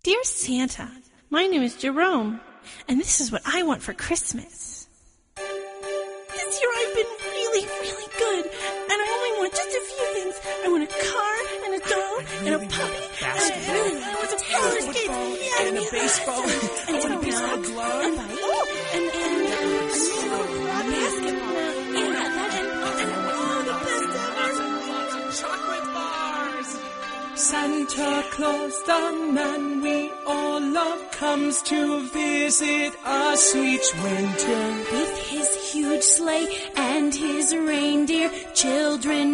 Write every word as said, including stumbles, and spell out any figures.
Dear Santa, my name is Jerome, and this is what I want for Christmas. This year I've been really, really good, and I only want just a few things. I want a car, and a doll, and a puppy, and a, and I want a roller skate, yeah, and a baseball, and and a baseball glove, and, oh, and, and, and a basketball, yeah, that, and, and, oh, the best ever. Chocolate bars. Santa Claus, the man we all love, comes to visit us each winter. With his huge sleigh and his reindeer, children